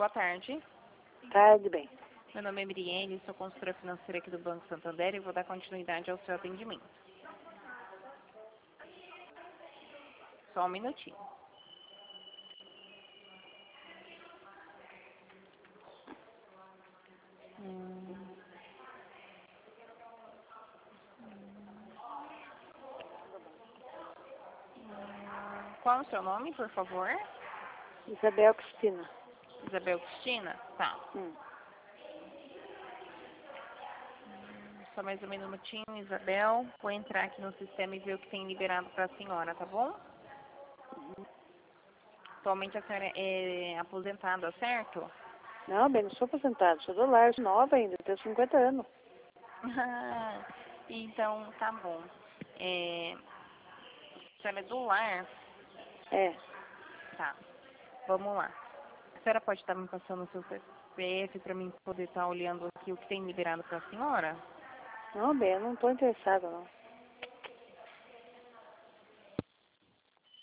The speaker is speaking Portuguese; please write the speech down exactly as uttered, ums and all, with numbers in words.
boa tarde. Tarde, bem. Meu nome é Miriene, sou consultora financeira aqui do Banco Santander e vou dar continuidade ao seu atendimento. Só um minutinho. Hum. Qual é o seu nome, por favor? Isabel Cristina. Isabel Cristina? Tá. Hum. Só mais um minutinho, Isabel. Vou entrar aqui no sistema e ver o que tem liberado para a senhora, tá bom? Uhum. Atualmente a senhora é aposentada, certo? Não, bem, não sou aposentada, sou do lar, sou nova ainda, tenho cinquenta anos. Então, tá bom. É... A senhora é do lar? É. Tá. Vamos lá. A senhora pode estar me passando o seu C P F para mim poder estar olhando aqui o que tem liberado para a senhora? Não, bem, eu não estou interessada, não.